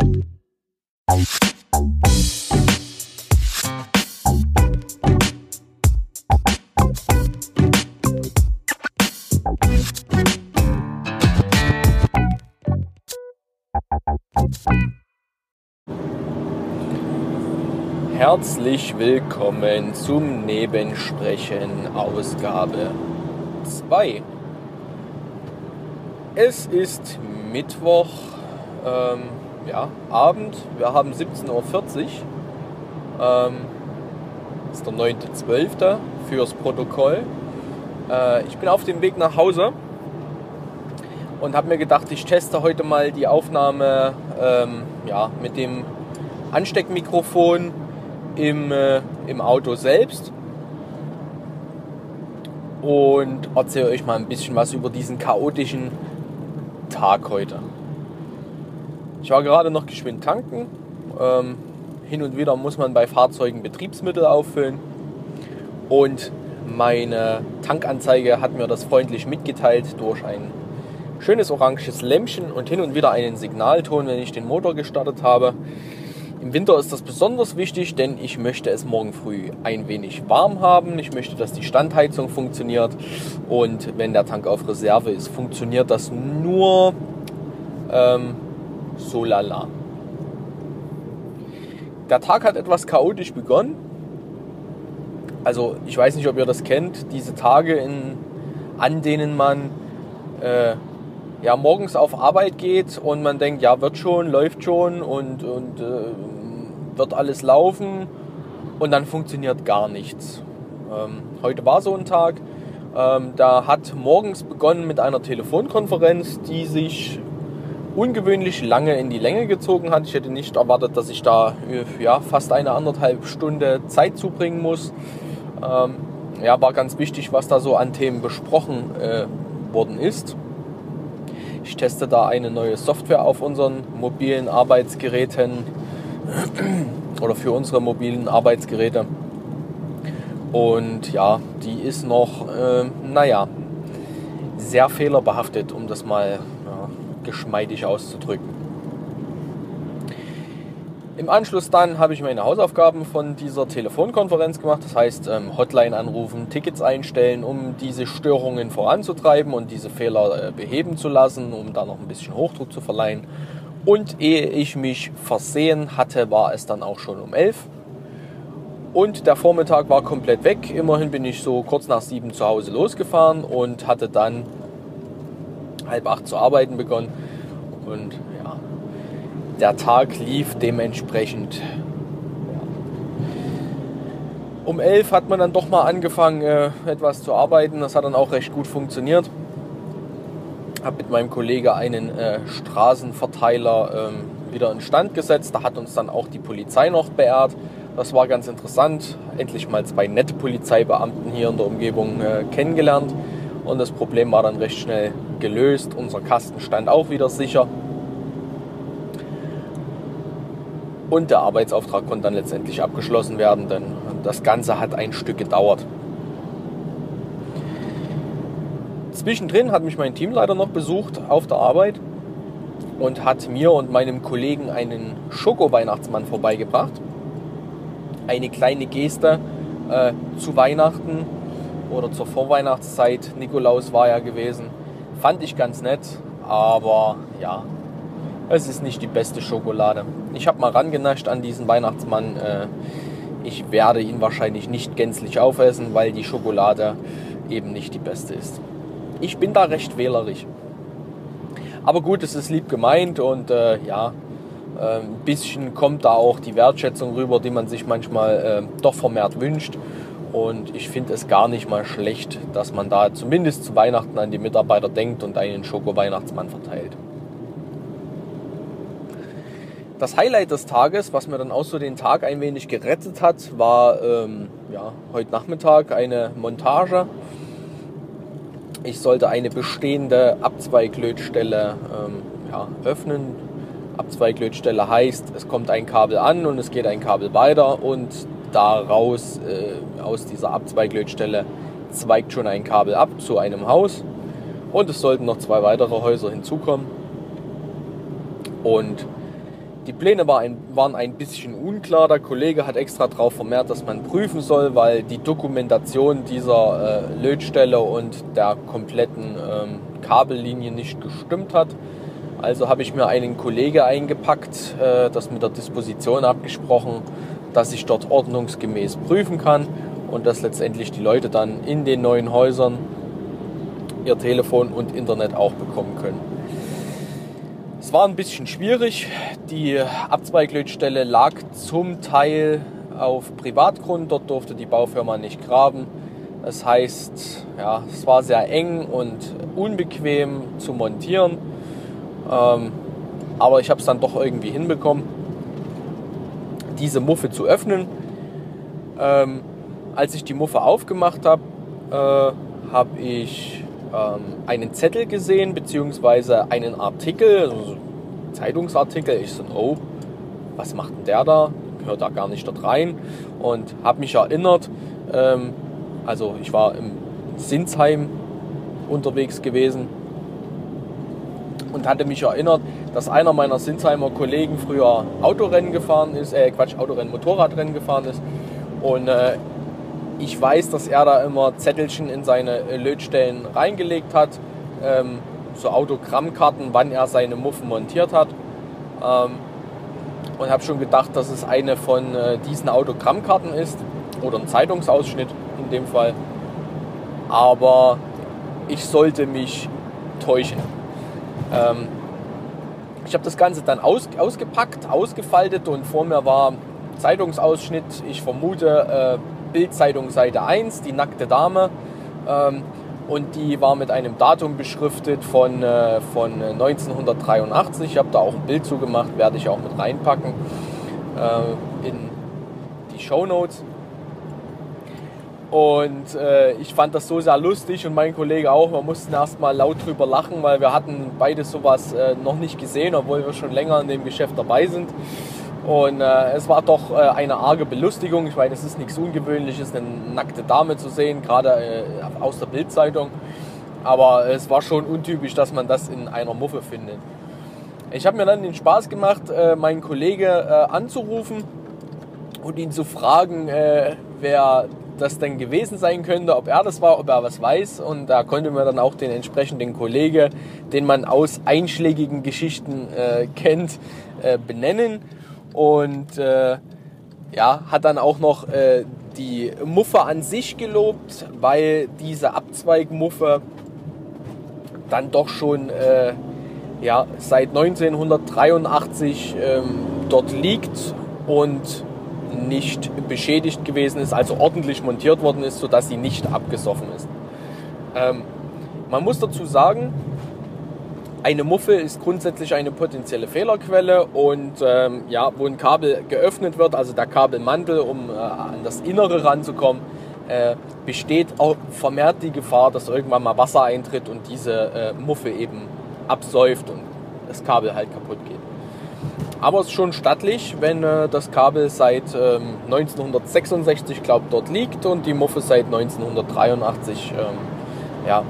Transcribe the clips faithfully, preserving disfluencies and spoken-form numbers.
Herzlich willkommen zum Nebensprechen Ausgabe zwei. Es ist Mittwoch, ähm, ja, Abend, wir haben siebzehn Uhr vierzig, ähm, das ist der neunter zwölfter fürs Protokoll. Äh, ich bin auf dem Weg nach Hause und habe mir gedacht, ich teste heute mal die Aufnahme ähm, ja, mit dem Ansteckmikrofon Im, äh, im Auto selbst und erzähle euch mal ein bisschen was über diesen chaotischen Tag heute. Ich war gerade noch geschwind tanken. Ähm, hin und wieder muss man bei Fahrzeugen Betriebsmittel auffüllen und meine Tankanzeige hat mir das freundlich mitgeteilt durch ein schönes oranges Lämpchen und hin und wieder einen Signalton, wenn ich den Motor gestartet habe. Im Winter ist das besonders wichtig, denn ich möchte es morgen früh ein wenig warm haben. Ich möchte, dass die Standheizung funktioniert. Und wenn der Tank auf Reserve ist, funktioniert das nur ähm, so lala. Der Tag hat etwas chaotisch begonnen. Also ich weiß nicht, ob ihr das kennt. Diese Tage, in, an denen man äh, ja, morgens auf Arbeit geht und man denkt, ja, wird schon, läuft schon und, und äh, wird alles laufen und dann funktioniert gar nichts. Ähm, heute war so ein Tag, ähm, da hat morgens begonnen mit einer Telefonkonferenz, die sich ungewöhnlich lange in die Länge gezogen hat. Ich hätte nicht erwartet, dass ich da ja, fast eine anderthalb Stunde Zeit zubringen muss. Ähm, ja, war ganz wichtig, was da so an Themen besprochen äh, worden ist. Ich teste da eine neue Software auf unseren mobilen Arbeitsgeräten oder für unsere mobilen Arbeitsgeräte. Und ja, die ist noch, äh, naja, sehr fehlerbehaftet, um das mal ja, geschmeidig auszudrücken. Im Anschluss dann habe ich meine Hausaufgaben von dieser Telefonkonferenz gemacht. Das heißt, ähm, Hotline anrufen, Tickets einstellen, um diese Störungen voranzutreiben und diese Fehler äh, beheben zu lassen, um da noch ein bisschen Hochdruck zu verleihen. Und ehe ich mich versehen hatte, war es dann auch schon um elf. Und der Vormittag war komplett weg. Immerhin bin ich so kurz nach sieben zu Hause losgefahren und hatte dann halb acht zu arbeiten begonnen. Und ja, der Tag lief dementsprechend. Um elf hat man dann doch mal angefangen, äh, etwas zu arbeiten. Das hat dann auch recht gut funktioniert. Habe mit meinem Kollegen einen äh, Straßenverteiler ähm, wieder instand gesetzt. Da hat uns dann auch die Polizei noch beehrt. Das war ganz interessant. Endlich mal zwei nette Polizeibeamten hier in der Umgebung äh, kennengelernt. Und das Problem war dann recht schnell gelöst. Unser Kasten stand auch wieder sicher. Und der Arbeitsauftrag konnte dann letztendlich abgeschlossen werden, denn das Ganze hat ein Stück gedauert. Zwischendrin hat mich mein Teamleiter noch besucht auf der Arbeit und hat mir und meinem Kollegen einen Schoko-Weihnachtsmann vorbeigebracht. Eine kleine Geste äh, zu Weihnachten oder zur Vorweihnachtszeit. Nikolaus war ja gewesen. Fand ich ganz nett, aber ja, es ist nicht die beste Schokolade. Ich habe mal rangenascht an diesen Weihnachtsmann. Ich werde ihn wahrscheinlich nicht gänzlich aufessen, weil die Schokolade eben nicht die beste ist. Ich bin da recht wählerisch. Aber gut, es ist lieb gemeint und äh, ja, äh, ein bisschen kommt da auch die Wertschätzung rüber, die man sich manchmal äh, doch vermehrt wünscht. Und ich finde es gar nicht mal schlecht, dass man da zumindest zu Weihnachten an die Mitarbeiter denkt und einen Schoko-Weihnachtsmann verteilt. Das Highlight des Tages, was mir dann auch so den Tag ein wenig gerettet hat, war ähm, ja, heute Nachmittag eine Montage. Ich sollte eine bestehende Abzweiglötstelle ähm, ja, öffnen. Abzweiglötstelle heißt, es kommt ein Kabel an und es geht ein Kabel weiter und daraus, äh, aus dieser Abzweiglötstelle, zweigt schon ein Kabel ab zu einem Haus und es sollten noch zwei weitere Häuser hinzukommen. Und Die Pläne war ein, waren ein bisschen unklar. Der Kollege hat extra darauf vermehrt, dass man prüfen soll, weil die Dokumentation dieser äh, Lötstelle und der kompletten ähm, Kabellinie nicht gestimmt hat. Also habe ich mir einen Kollege eingepackt, äh, das mit der Disposition abgesprochen, dass ich dort ordnungsgemäß prüfen kann und dass letztendlich die Leute dann in den neuen Häusern ihr Telefon und Internet auch bekommen können. Es war ein bisschen schwierig. Die Abzweiglötstelle lag zum Teil auf Privatgrund. Dort durfte die Baufirma nicht graben. Das heißt, ja, es war sehr eng und unbequem zu montieren. Ähm, aber ich habe es dann doch irgendwie hinbekommen, diese Muffe zu öffnen. Ähm, als ich die Muffe aufgemacht habe, äh, habe ich einen Zettel gesehen, beziehungsweise einen Artikel, also einen Zeitungsartikel. Ich so, oh, was macht denn der da? Gehört da gar nicht dort rein. Und habe mich erinnert, ähm, also ich war im Sinsheim unterwegs gewesen und hatte mich erinnert, dass einer meiner Sinsheimer Kollegen früher Autorennen gefahren ist, äh Quatsch, Autorennen, Motorradrennen gefahren ist. Und äh, ich weiß, dass er da immer Zettelchen in seine Lötstellen reingelegt hat, ähm, so Autogrammkarten, wann er seine Muffen montiert hat. Ähm, und habe schon gedacht, dass es eine von äh, diesen Autogrammkarten ist oder ein Zeitungsausschnitt in dem Fall. Aber ich sollte mich täuschen. Ähm, ich habe das Ganze dann aus, ausgepackt, ausgefaltet und vor mir war Zeitungsausschnitt. Ich vermute äh, Bild-Zeitung Seite eins, die nackte Dame, ähm, und die war mit einem Datum beschriftet von, äh, von neunzehnhundertdreiundachtzig. Ich habe da auch ein Bild zugemacht, werde ich auch mit reinpacken äh, in die Shownotes. Und äh, ich fand das so sehr lustig und mein Kollege auch. Wir mussten erst mal laut drüber lachen, weil wir hatten beide sowas äh, noch nicht gesehen, obwohl wir schon länger in dem Geschäft dabei sind. Und äh, es war doch äh, eine arge Belustigung. Ich meine, es ist nichts Ungewöhnliches, eine nackte Dame zu sehen, gerade äh, aus der Bild-Zeitung. Aber es war schon untypisch, dass man das in einer Muffe findet. Ich habe mir dann den Spaß gemacht, äh, meinen Kollege äh, anzurufen und ihn zu fragen, äh, wer das denn gewesen sein könnte, ob er das war, ob er was weiß. Und da konnte mir dann auch den entsprechenden Kollege, den man aus einschlägigen Geschichten äh, kennt, äh, benennen. Und äh, ja, hat dann auch noch äh, die Muffe an sich gelobt, weil diese Abzweigmuffe dann doch schon äh, ja, seit neunzehnhundertdreiundachtzig ähm, dort liegt und nicht beschädigt gewesen ist, also ordentlich montiert worden ist, sodass sie nicht abgesoffen ist. Ähm, man muss dazu sagen, eine Muffe ist grundsätzlich eine potenzielle Fehlerquelle und ähm, ja, wo ein Kabel geöffnet wird, also der Kabelmantel, um äh, an das Innere ranzukommen, äh, besteht auch vermehrt die Gefahr, dass irgendwann mal Wasser eintritt und diese äh, Muffe eben absäuft und das Kabel halt kaputt geht. Aber es ist schon stattlich, wenn äh, das Kabel seit ähm, neunzehnhundertsechsundsechzig, glaube ich, dort liegt und die Muffe seit neunzehnhundertdreiundachtzig ähm, ja,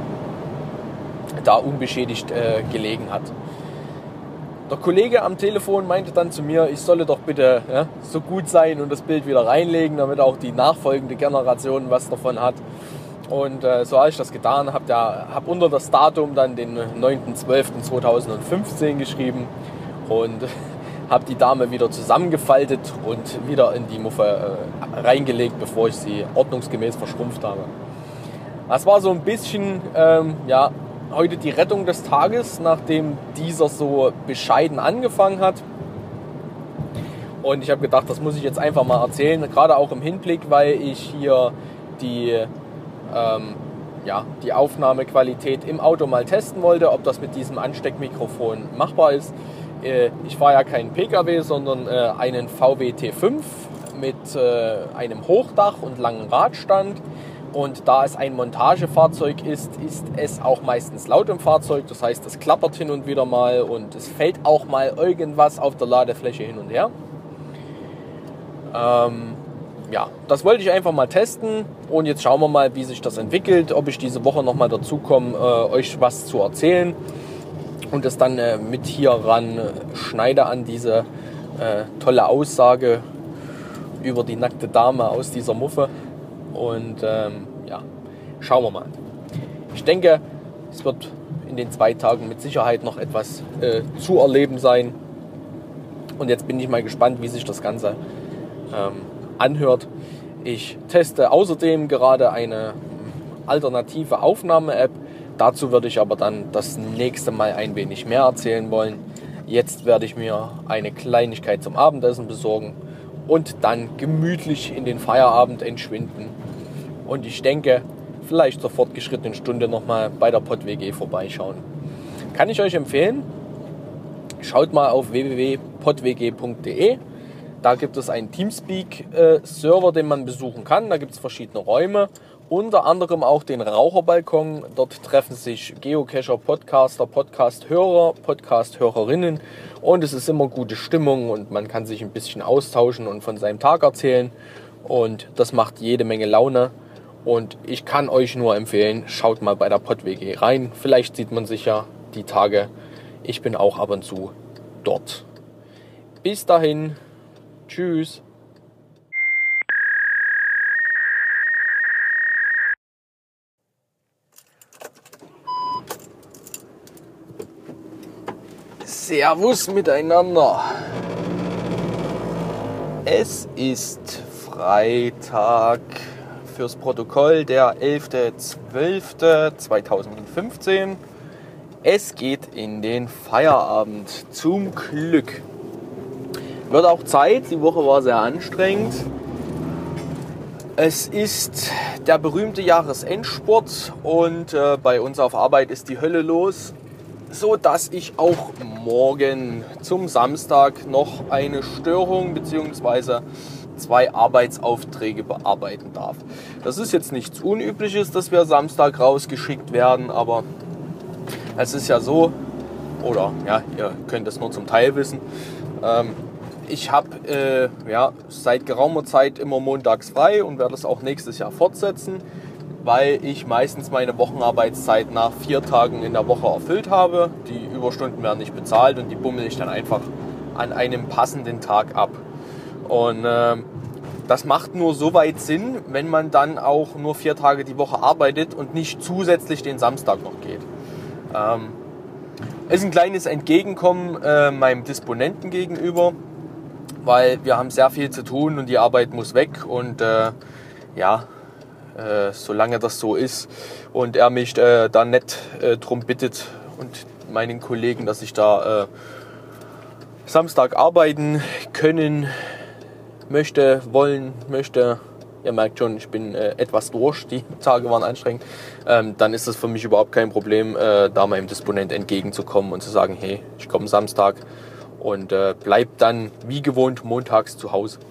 da unbeschädigt äh, gelegen hat. Der Kollege am Telefon meinte dann zu mir, ich solle doch bitte ja, so gut sein und das Bild wieder reinlegen, damit auch die nachfolgende Generation was davon hat. Und äh, so habe ich das getan, habe hab unter das Datum dann den neunten zwölften zweitausendfünfzehn geschrieben und habe die Dame wieder zusammengefaltet und wieder in die Muffe äh, reingelegt, bevor ich sie ordnungsgemäß verschrumpft habe. Das war so ein bisschen ähm, ja, heute die Rettung des Tages, nachdem dieser so bescheiden angefangen hat. Und ich habe gedacht, das muss ich jetzt einfach mal erzählen, gerade auch im Hinblick, weil ich hier die, ähm, ja, die Aufnahmequalität im Auto mal testen wollte, ob das mit diesem Ansteckmikrofon machbar ist. Äh, ich fahre ja keinen P K W, sondern äh, einen V W T fünf mit äh, einem Hochdach und langen Radstand. Und da es ein Montagefahrzeug ist, ist es auch meistens laut im Fahrzeug. Das heißt, es klappert hin und wieder mal und es fällt auch mal irgendwas auf der Ladefläche hin und her. Ähm, ja, das wollte ich einfach mal testen und jetzt schauen wir mal, wie sich das entwickelt, ob ich diese Woche nochmal dazu komme, äh, euch was zu erzählen. und das dann äh, mit hier ran äh, schneide an diese äh, tolle Aussage über die nackte Dame aus dieser Muffe. Und ähm, ja, schauen wir mal. Ich denke, es wird in den zwei Tagen mit Sicherheit noch etwas äh, zu erleben sein. Und jetzt bin ich mal gespannt, wie sich das Ganze ähm, anhört. Ich teste außerdem gerade eine alternative Aufnahme-App. Dazu würde ich aber dann das nächste Mal ein wenig mehr erzählen wollen. Jetzt werde ich mir eine Kleinigkeit zum Abendessen besorgen und dann gemütlich in den Feierabend entschwinden. Und ich denke, vielleicht zur fortgeschrittenen Stunde nochmal bei der Pod W G vorbeischauen. Kann ich euch empfehlen. Schaut mal auf w w w punkt pod w g punkt d e. Da gibt es einen Teamspeak-Server, den man besuchen kann. Da gibt es verschiedene Räume, unter anderem auch den Raucherbalkon. Dort treffen sich Geocacher, Podcaster, Podcast-Hörer, Podcast-Hörerinnen und es ist immer gute Stimmung und man kann sich ein bisschen austauschen und von seinem Tag erzählen und das macht jede Menge Laune. Und ich kann euch nur empfehlen, schaut mal bei der Pod W G rein. Vielleicht sieht man sich ja die Tage. Ich bin auch ab und zu dort. Bis dahin. Tschüss. Servus miteinander. Es ist Freitag. Fürs Protokoll der elfter zwölfter zweitausendfünfzehn. Es geht in den Feierabend. Zum Glück. Wird auch Zeit. Die Woche war sehr anstrengend. Es ist der berühmte Jahresendspurt und äh, bei uns auf Arbeit ist die Hölle los, so dass ich auch morgen zum Samstag noch eine Störung bzw. zwei Arbeitsaufträge bearbeiten darf. Das ist jetzt nichts Unübliches, dass wir Samstag rausgeschickt werden, aber es ist ja so, oder ja, ihr könnt es nur zum Teil wissen, ähm, ich habe äh, ja, seit geraumer Zeit immer montags frei und werde es auch nächstes Jahr fortsetzen, weil ich meistens meine Wochenarbeitszeit nach vier Tagen in der Woche erfüllt habe. Die Überstunden werden nicht bezahlt und die bummel ich dann einfach an einem passenden Tag ab. Und äh, das macht nur so weit Sinn, wenn man dann auch nur vier Tage die Woche arbeitet und nicht zusätzlich den Samstag noch geht. Ähm, ist ein kleines Entgegenkommen äh, meinem Disponenten gegenüber, weil wir haben sehr viel zu tun und die Arbeit muss weg und äh, ja, äh, solange das so ist und er mich äh, da nicht äh, drum bittet und meinen Kollegen, dass ich da äh, Samstag arbeiten können möchte, wollen möchte, ihr merkt schon, ich bin äh, etwas durch, die Tage waren anstrengend, ähm, dann ist das für mich überhaupt kein Problem, äh, da meinem Disponent entgegenzukommen und zu sagen, hey, ich komme Samstag und äh, bleib dann wie gewohnt montags zu Hause.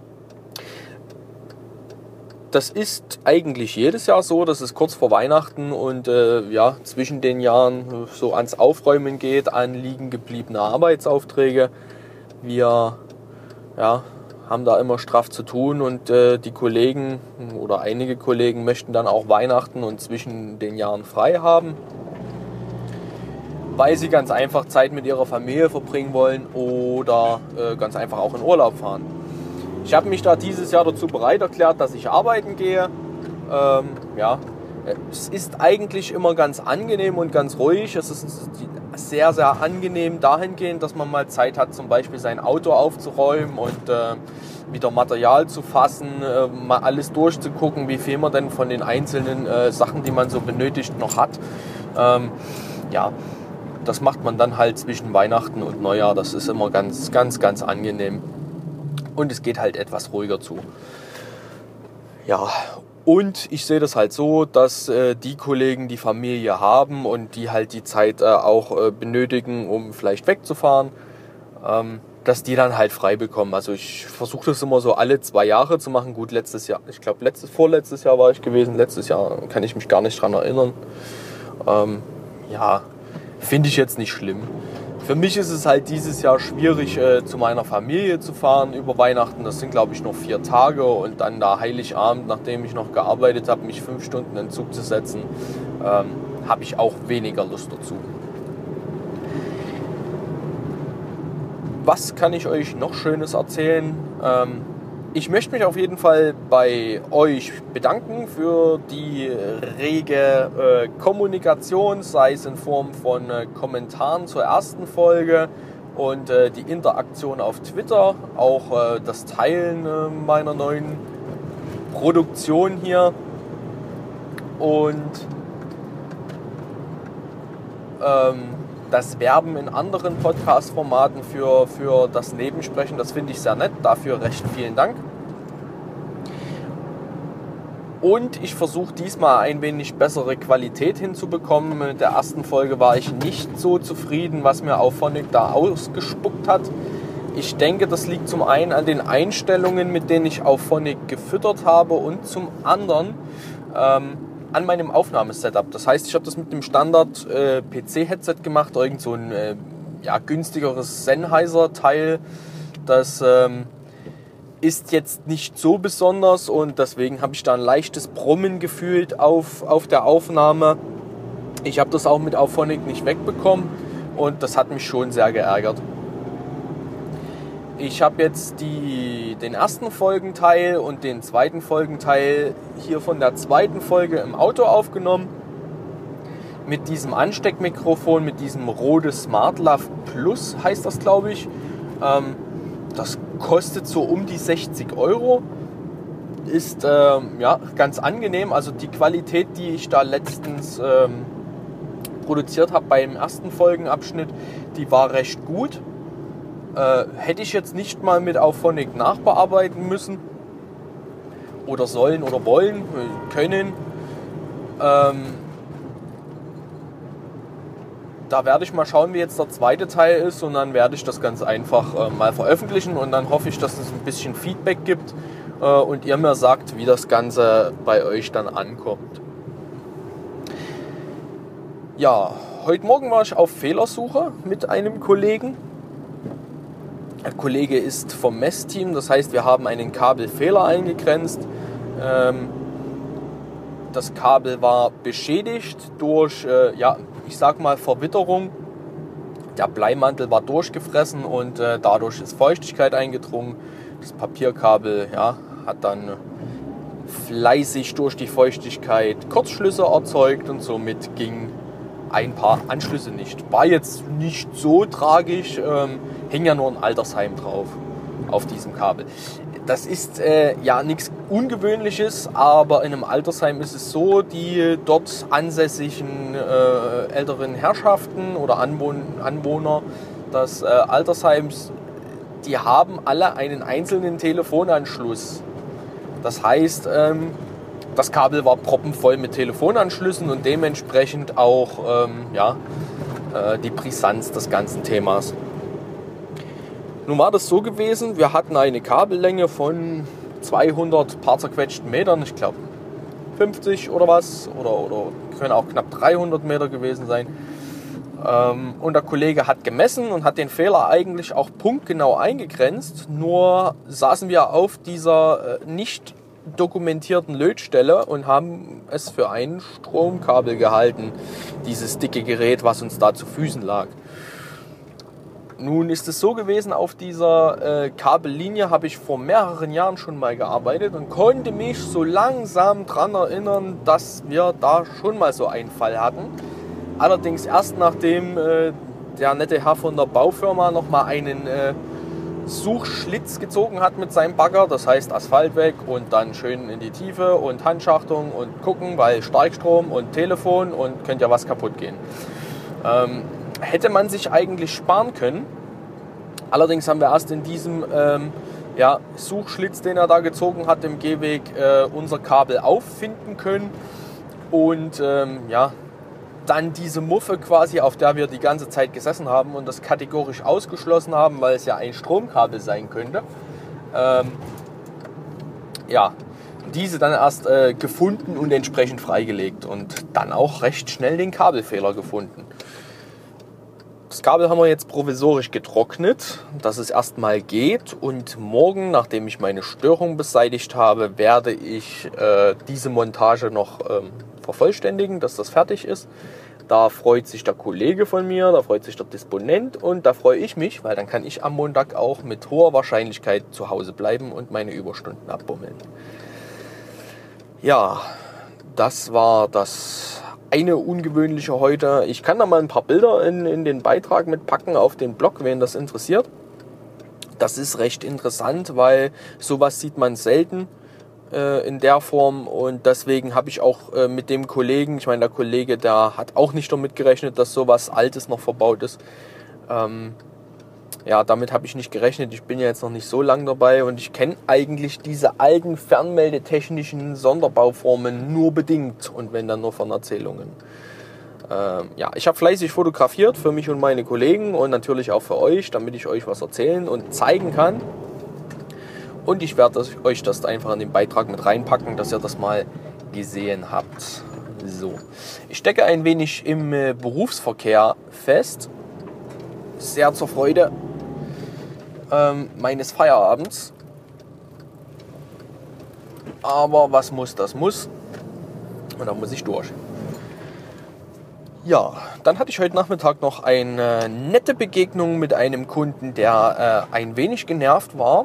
Das ist eigentlich jedes Jahr so, dass es kurz vor Weihnachten und äh, ja, zwischen den Jahren so ans Aufräumen geht, an liegen gebliebene Arbeitsaufträge. Wir ja, haben da immer straff zu tun und äh, die Kollegen oder einige Kollegen möchten dann auch Weihnachten und zwischen den Jahren frei haben, weil sie ganz einfach Zeit mit ihrer Familie verbringen wollen oder äh, ganz einfach auch in Urlaub fahren. Ich habe mich da dieses Jahr dazu bereit erklärt, dass ich arbeiten gehe. Ähm, ja, es ist eigentlich immer ganz angenehm und ganz ruhig. Es ist sehr, sehr angenehm dahingehend, dass man mal Zeit hat, zum Beispiel sein Auto aufzuräumen und äh, wieder Material zu fassen, äh, mal alles durchzugucken, wie viel man denn von den einzelnen äh, Sachen, die man so benötigt, noch hat. Ähm, ja, das macht man dann halt zwischen Weihnachten und Neujahr. Das ist immer ganz, ganz, ganz angenehm. Und es geht halt etwas ruhiger zu. Ja, und ich sehe das halt so, dass äh, die Kollegen die Familie haben und die halt die Zeit äh, auch äh, benötigen, um vielleicht wegzufahren, ähm, dass die dann halt frei bekommen. Also ich versuche das immer so alle zwei Jahre zu machen. Gut, letztes Jahr, ich glaube letztes, vorletztes Jahr war ich gewesen. Letztes Jahr kann ich mich gar nicht dran erinnern. Ähm, ja, finde ich jetzt nicht schlimm. Für mich ist es halt dieses Jahr schwierig, äh, zu meiner Familie zu fahren über Weihnachten. Das sind, glaube ich, noch vier Tage und dann da Heiligabend, nachdem ich noch gearbeitet habe, mich fünf Stunden in den Zug zu setzen, ähm, habe ich auch weniger Lust dazu. was kann ich euch noch Schönes erzählen? Ähm, ich möchte mich auf jeden Fall bei euch bedanken für die rege äh, Kommunikation, sei es in Form von äh, Kommentaren zur ersten Folge und äh, die Interaktion auf Twitter, auch äh, das Teilen äh, meiner neuen Produktion hier und ähm, das Werben in anderen Podcast-Formaten für, für das Nebensprechen, das finde ich sehr nett. Dafür recht vielen Dank. Und ich versuche diesmal ein wenig bessere Qualität hinzubekommen. Mit der ersten Folge war ich nicht so zufrieden, was mir Auphonic da ausgespuckt hat. Ich denke, das liegt zum einen an den Einstellungen, mit denen ich Auphonic gefüttert habe und zum anderen ähm, an meinem Aufnahmesetup. Das heißt, ich habe das mit dem Standard äh, P C-Headset gemacht, irgend so ein äh, ja, günstigeres Sennheiser-Teil. Das ähm, ist jetzt nicht so besonders und deswegen habe ich da ein leichtes Brummen gefühlt auf, auf der Aufnahme. Ich habe das auch mit Auphonic nicht wegbekommen und das hat mich schon sehr geärgert. Ich habe jetzt die, den ersten Folgenteil und den zweiten Folgenteil hier von der zweiten Folge im Auto aufgenommen. Mit diesem Ansteckmikrofon, mit diesem Rode SmartLav Plus heißt das, glaube ich. Ähm, das kostet so um die sechzig Euro. Ist ähm, ja, ganz angenehm. Also die Qualität, die ich da letztens ähm, produziert habe beim ersten Folgenabschnitt, die war recht gut. Äh, hätte ich jetzt nicht mal mit Auphonic nachbearbeiten müssen oder sollen oder wollen, können. Ähm, da werde ich mal schauen, wie jetzt der zweite Teil ist und dann werde ich das ganz einfach äh, mal veröffentlichen und dann hoffe ich, dass es ein bisschen Feedback gibt äh, und ihr mir sagt, wie das Ganze bei euch dann ankommt. Ja, heute Morgen war ich auf Fehlersuche mit einem Kollegen. Der Kollege ist vom Messteam, das heißt, wir haben einen Kabelfehler eingegrenzt. Ähm, das Kabel war beschädigt durch, äh, ja, ich sag mal Verwitterung. Der Bleimantel war durchgefressen und äh, dadurch ist Feuchtigkeit eingedrungen. Das Papierkabel, ja, hat dann fleißig durch die Feuchtigkeit Kurzschlüsse erzeugt und somit ging ein paar Anschlüsse nicht. War jetzt nicht so tragisch, ähm, hing ja nur ein Altersheim drauf auf diesem Kabel. Das ist äh, ja nichts Ungewöhnliches, aber in einem Altersheim ist es so, die dort ansässigen äh, älteren Herrschaften oder Anwohn Anwohner des äh, Altersheims, die haben alle einen einzelnen Telefonanschluss. Das heißt, ähm, das Kabel war proppenvoll mit Telefonanschlüssen und dementsprechend auch ähm, ja, äh, die Brisanz des ganzen Themas. Nun war das so gewesen, wir hatten eine Kabellänge von zweihundert paar zerquetschten Metern, ich glaube fünfzig oder was, oder, oder können auch knapp dreihundert Meter gewesen sein. Ähm, und der Kollege hat gemessen und hat den Fehler eigentlich auch punktgenau eingegrenzt, nur saßen wir auf dieser äh, nicht dokumentierten Lötstelle und haben es für ein Stromkabel gehalten, dieses dicke Gerät, was uns da zu Füßen lag. Nun ist es so gewesen, auf dieser äh, Kabellinie habe ich vor mehreren Jahren schon mal gearbeitet und konnte mich so langsam daran erinnern, dass wir da schon mal so einen Fall hatten. Allerdings erst nachdem äh, der nette Herr von der Baufirma nochmal einen äh, Suchschlitz gezogen hat mit seinem Bagger, das heißt Asphalt weg und dann schön in die Tiefe und Handschachtung und gucken, weil Starkstrom und Telefon und könnte ja was kaputt gehen. Ähm, hätte man sich eigentlich sparen können. Allerdings haben wir erst in diesem ähm, ja, Suchschlitz, den er da gezogen hat, im Gehweg, äh, unser Kabel auffinden können und ähm, ja, dann diese Muffe quasi, auf der wir die ganze Zeit gesessen haben und das kategorisch ausgeschlossen haben, weil es ja ein Stromkabel sein könnte. Ähm, ja, diese dann erst äh, gefunden und entsprechend freigelegt und dann auch recht schnell den Kabelfehler gefunden. Das Kabel haben wir jetzt provisorisch getrocknet, dass es erstmal geht und morgen, nachdem ich meine Störung beseitigt habe, werde ich äh, diese Montage noch ähm, vervollständigen, dass das fertig ist. Da freut sich der Kollege von mir, da freut sich der Disponent und da freue ich mich, weil dann kann ich am Montag auch mit hoher Wahrscheinlichkeit zu Hause bleiben und meine Überstunden abbummeln. Ja, das war das eine Ungewöhnliche heute. Ich kann da mal ein paar Bilder in, in den Beitrag mitpacken auf den Blog, wen das interessiert. Das ist recht interessant, weil sowas sieht man selten äh, in der Form und deswegen habe ich auch äh, mit dem Kollegen, ich meine der Kollege, der hat auch nicht damit gerechnet, dass sowas Altes noch verbaut ist. Ähm, ja, damit habe ich nicht gerechnet. Ich bin ja jetzt noch nicht so lange dabei und ich kenne eigentlich diese alten fernmeldetechnischen Sonderbauformen nur bedingt und wenn dann nur von Erzählungen. Ähm, ja, ich habe fleißig fotografiert für mich und meine Kollegen und natürlich auch für euch, damit ich euch was erzählen und zeigen kann. Und ich werde euch das einfach in den Beitrag mit reinpacken, dass ihr das mal gesehen habt. So, ich stecke ein wenig im äh, Berufsverkehr fest. Sehr zur Freude ähm, meines Feierabends. Aber was muss, das muss. Und da muss ich durch. Ja, dann hatte ich heute Nachmittag noch eine nette Begegnung mit einem Kunden, der äh, ein wenig genervt war.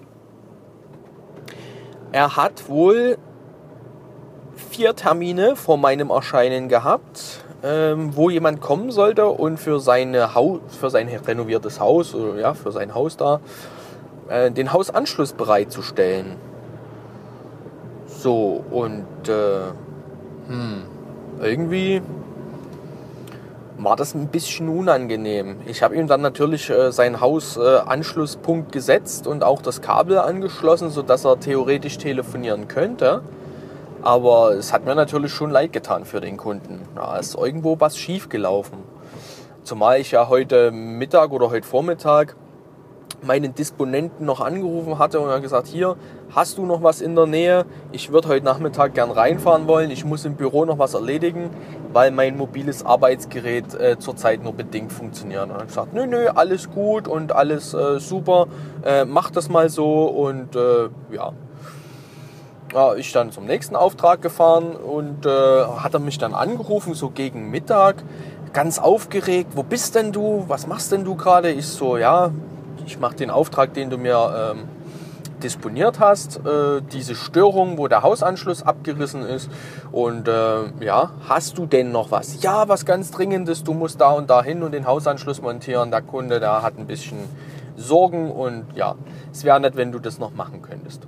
Er hat wohl vier Termine vor meinem Erscheinen gehabt, ähm, wo jemand kommen sollte und für, seine Haus, für sein renoviertes Haus, oder ja, für sein Haus da, äh, den Hausanschluss bereitzustellen. So, und äh, hm, irgendwie war das ein bisschen unangenehm. Ich habe ihm dann natürlich äh, seinen Hausanschlusspunkt äh, gesetzt und auch das Kabel angeschlossen, sodass er theoretisch telefonieren könnte. Aber es hat mir natürlich schon leid getan für den Kunden. Da ist irgendwo was schief gelaufen. Zumal ich ja heute Mittag oder heute Vormittag meinen Disponenten noch angerufen hatte und er hat gesagt, hier, hast du noch was in der Nähe? Ich würde heute Nachmittag gern reinfahren wollen. Ich muss im Büro noch was erledigen, weil mein mobiles Arbeitsgerät äh, zurzeit nur bedingt funktioniert. Und er hat gesagt, nö, nö, alles gut und alles äh, super, äh, mach das mal so und äh, ja. Ja, ich dann zum nächsten Auftrag gefahren und äh, hat er mich dann angerufen, so gegen Mittag, ganz aufgeregt, wo bist denn du, was machst denn du gerade? Ich so, ja, ich mache den Auftrag, den du mir ähm, disponiert hast, äh, diese Störung, wo der Hausanschluss abgerissen ist und äh, ja, hast du denn noch was? Ja, was ganz Dringendes, du musst da und da hin und den Hausanschluss montieren, der Kunde, der hat ein bisschen Sorgen und ja, es wäre nett, wenn du das noch machen könntest.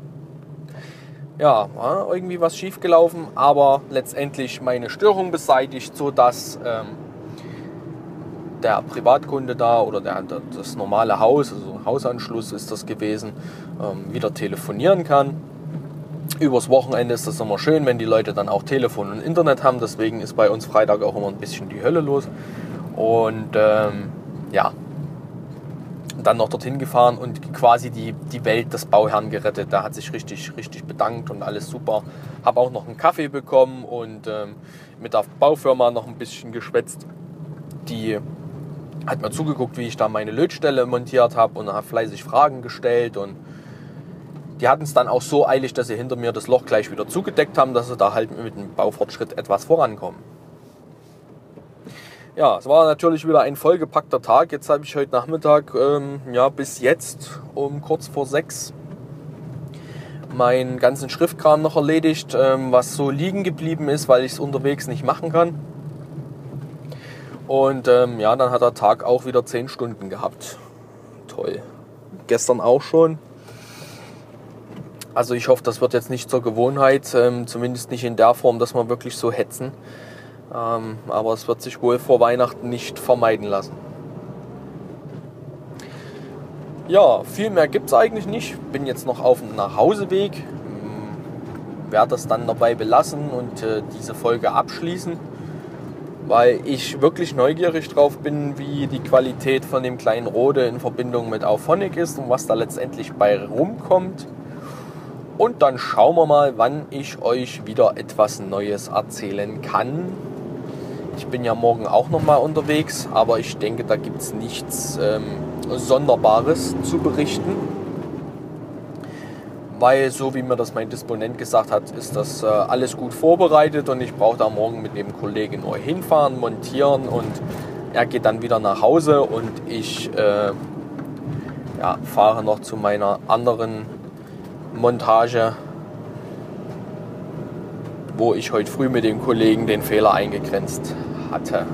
Ja, war irgendwie was schief gelaufen, aber letztendlich meine Störung beseitigt, sodass ähm, der Privatkunde da oder der, das normale Haus, also ein Hausanschluss ist das gewesen, ähm, wieder telefonieren kann. Übers Wochenende ist das immer schön, wenn die Leute dann auch Telefon und Internet haben. Deswegen ist bei uns Freitag auch immer ein bisschen die Hölle los. Und ähm, ja, dann noch dorthin gefahren und quasi die, die Welt des Bauherrn gerettet. Da hat sich richtig, richtig bedankt und alles super. Habe auch noch einen Kaffee bekommen und ähm, mit der Baufirma noch ein bisschen geschwätzt. Die hat mir zugeguckt, wie ich da meine Lötstelle montiert habe und hat fleißig Fragen gestellt. Und die hatten es dann auch so eilig, dass sie hinter mir das Loch gleich wieder zugedeckt haben, dass sie da halt mit dem Baufortschritt etwas vorankommen. Ja, es war natürlich wieder ein vollgepackter Tag. Jetzt habe ich heute Nachmittag, ähm, ja, bis jetzt um kurz vor sechs meinen ganzen Schriftkram noch erledigt, ähm, was so liegen geblieben ist, weil ich es unterwegs nicht machen kann. Und ähm, ja, dann hat der Tag auch wieder zehn Stunden gehabt. Toll. Gestern auch schon. Also ich hoffe, das wird jetzt nicht zur Gewohnheit, ähm, zumindest nicht in der Form, dass wir wirklich so hetzen. Ähm, aber es wird sich wohl vor Weihnachten nicht vermeiden lassen. Ja, viel mehr gibt es eigentlich nicht. Bin jetzt noch auf dem Nachhauseweg. Ähm, werde das dann dabei belassen und äh, diese Folge abschließen, weil ich wirklich neugierig drauf bin, wie die Qualität von dem kleinen Rode in Verbindung mit Auphonic ist und was da letztendlich bei rumkommt. Und dann schauen wir mal, wann ich euch wieder etwas Neues erzählen kann. Ich bin ja morgen auch nochmal unterwegs, aber ich denke, da gibt es nichts ähm, Sonderbares zu berichten, weil so wie mir das mein Disponent gesagt hat, ist das äh, alles gut vorbereitet und ich brauche da morgen mit dem Kollegen nur hinfahren, montieren und er geht dann wieder nach Hause und ich äh, ja, fahre noch zu meiner anderen Montage, wo ich heute früh mit dem Kollegen den Fehler eingegrenzt hatte.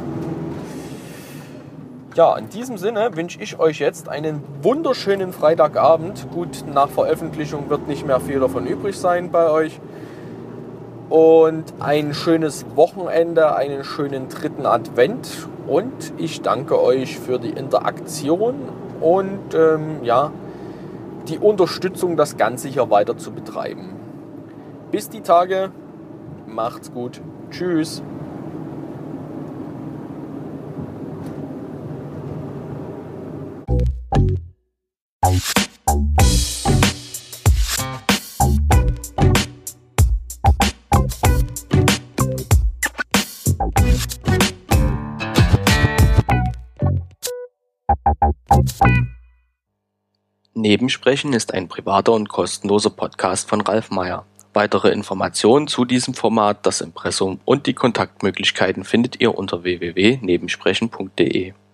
Ja, in diesem Sinne wünsche ich euch jetzt einen wunderschönen Freitagabend. Gut, nach Veröffentlichung wird nicht mehr viel davon übrig sein bei euch. Und ein schönes Wochenende, einen schönen dritten Advent. Und ich danke euch für die Interaktion und ähm, ja, die Unterstützung, das Ganze hier weiter zu betreiben. Bis die Tage, macht's gut. Tschüss. Nebensprechen ist ein privater und kostenloser Podcast von Ralf Meyer. Weitere Informationen zu diesem Format, das Impressum und die Kontaktmöglichkeiten findet ihr unter w w w punkt nebensprechen punkt d e.